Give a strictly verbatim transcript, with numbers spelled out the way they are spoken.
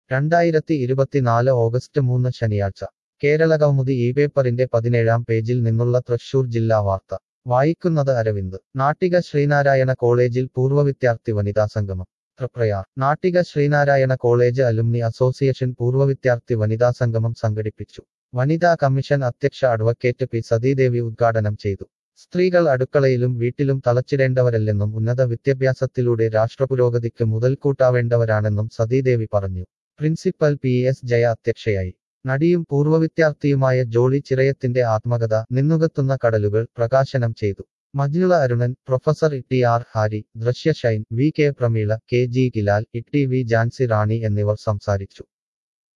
രണ്ടായിരത്തി ഇരുപത്തിനാല് ഓഗസ്റ്റ് മൂന്ന് ശനിയാഴ്ച കേരളകൗമുദി ഈ പേപ്പറിന്റെ പതിനേഴാം പേജിൽ നിന്നുള്ള തൃശൂർ ജില്ലാ വാർത്ത വായിക്കുന്നത് അരവിന്ദ്. നാട്ടിക ശ്രീനാരായണ കോളേജിൽ പൂർവ്വവിദ്യാർത്ഥി വനിതാ സംഗമം. Triprayar. Nattika Sreenarayana college alumni association പൂർവ്വവിദ്യാർത്ഥി വനിതാ സംഗമം സംഘടിപ്പിച്ചു. വനിതാ കമ്മീഷൻ അധ്യക്ഷ അഡ്വക്കേറ്റ് പി സതീദേവി ഉദ്ഘാടനം ചെയ്തു. സ്ത്രീകൾ അടുക്കളയിലും വീട്ടിലും തളച്ചിടേണ്ടവരല്ലെന്നും ഉന്നത വിദ്യാഭ്യാസത്തിലൂടെ രാഷ്ട്രപുരോഗതിക്ക് മുതൽക്കൂട്ടാവേണ്ടവരാണെന്നും സതീദേവി പറഞ്ഞു. പ്രിൻസിപ്പൽ പി എസ് ജയ അധ്യക്ഷയായി. നടിയും പൂർവ്വവിദ്യാർത്ഥിയുമായ ജോളി ചിറയത്തിന്റെ ആത്മകഥ നിന്നുകത്തുന്ന കടലുകൾ പ്രകാശനം ചെയ്തു. Manjula Arunan, professor T R Hari, Drishya Shine, V K Prameela, K G Gilal, T V Jancy Rani എന്നിവർ സംസാരിച്ചു.